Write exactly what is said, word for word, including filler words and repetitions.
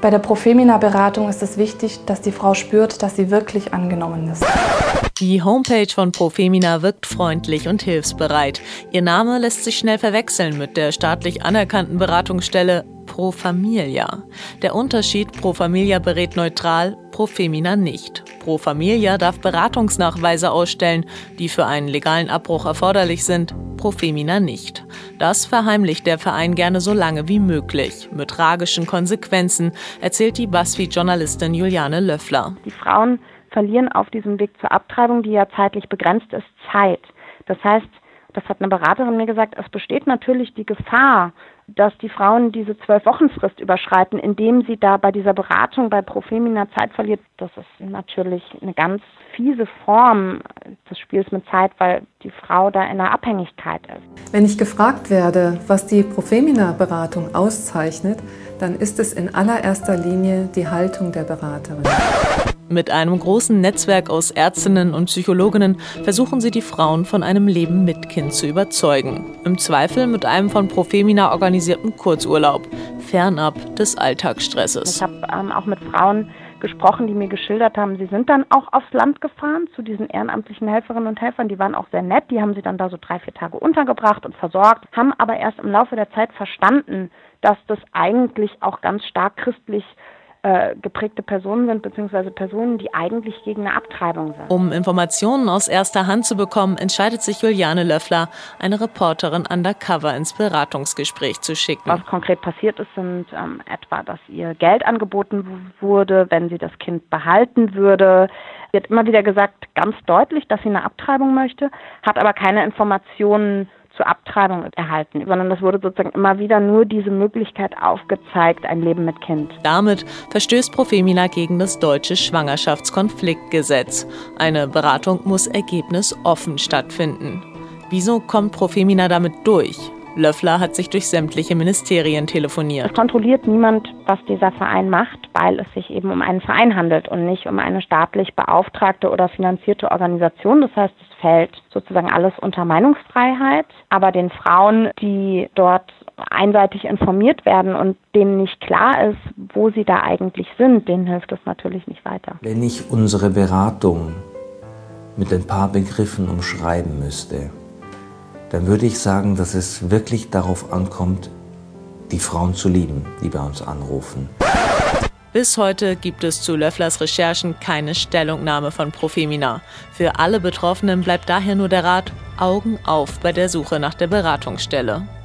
Bei der Profemina-Beratung ist es wichtig, dass die Frau spürt, dass sie wirklich angenommen ist. Die Homepage von Profemina wirkt freundlich und hilfsbereit. Ihr Name lässt sich schnell verwechseln mit der staatlich anerkannten Beratungsstelle Pro Familia. Der Unterschied: Pro Familia berät neutral, Profemina nicht. Pro Familia darf Beratungsnachweise ausstellen, die für einen legalen Abbruch erforderlich sind, Profemina nicht. Das verheimlicht der Verein gerne so lange wie möglich. Mit tragischen Konsequenzen, erzählt die BuzzFeed-Journalistin Juliane Löffler. Die Frauen verlieren auf diesem Weg zur Abtreibung, die ja zeitlich begrenzt ist, Zeit. Das heißt, das hat eine Beraterin mir gesagt, es besteht natürlich die Gefahr, dass die Frauen diese Zwölf-Wochen-Frist überschreiten, indem sie da bei dieser Beratung bei Profemina Zeit verliert. Das ist natürlich eine ganz fiese Form des Spiels mit Zeit, weil die Frau da in einer Abhängigkeit ist. Wenn ich gefragt werde, was die Profemina-Beratung auszeichnet, dann ist es in allererster Linie die Haltung der Beraterin. Mit einem großen Netzwerk aus Ärztinnen und Psychologinnen versuchen sie, die Frauen von einem Leben mit Kind zu überzeugen. Im Zweifel mit einem von Profemina organisierten Kurzurlaub, fernab des Alltagsstresses. Ich habe ähm, auch mit Frauen gesprochen, die mir geschildert haben, sie sind dann auch aufs Land gefahren zu diesen ehrenamtlichen Helferinnen und Helfern. Die waren auch sehr nett, die haben sie dann da so drei, vier Tage untergebracht und versorgt, haben aber erst im Laufe der Zeit verstanden, dass das eigentlich auch ganz stark christlich äh, geprägte Personen sind, beziehungsweise Personen, die eigentlich gegen eine Abtreibung sind. Um Informationen aus erster Hand zu bekommen, entscheidet sich Juliane Löffler, eine Reporterin undercover ins Beratungsgespräch zu schicken. Was konkret passiert ist, sind ähm, etwa, dass ihr Geld angeboten wurde, wenn sie das Kind behalten würde. Sie hat immer wieder gesagt, ganz deutlich, dass sie eine Abtreibung möchte, hat aber keine Informationen zur Abtreibung erhalten, sondern es wurde sozusagen immer wieder nur diese Möglichkeit aufgezeigt, ein Leben mit Kind. Damit verstößt Profemina gegen das deutsche Schwangerschaftskonfliktgesetz. Eine Beratung muss ergebnisoffen stattfinden. Wieso kommt Profemina damit durch? Löffler hat sich durch sämtliche Ministerien telefoniert. Es kontrolliert niemand, was dieser Verein macht, weil es sich eben um einen Verein handelt und nicht um eine staatlich beauftragte oder finanzierte Organisation. Das heißt, es fällt sozusagen alles unter Meinungsfreiheit. Aber den Frauen, die dort einseitig informiert werden und denen nicht klar ist, wo sie da eigentlich sind, denen hilft es natürlich nicht weiter. Wenn ich unsere Beratung mit ein paar Begriffen umschreiben müsste, dann würde ich sagen, dass es wirklich darauf ankommt, die Frauen zu lieben, die bei uns anrufen. Bis heute gibt es zu Löfflers Recherchen keine Stellungnahme von Profemina. Für alle Betroffenen bleibt daher nur der Rat: Augen auf bei der Suche nach der Beratungsstelle.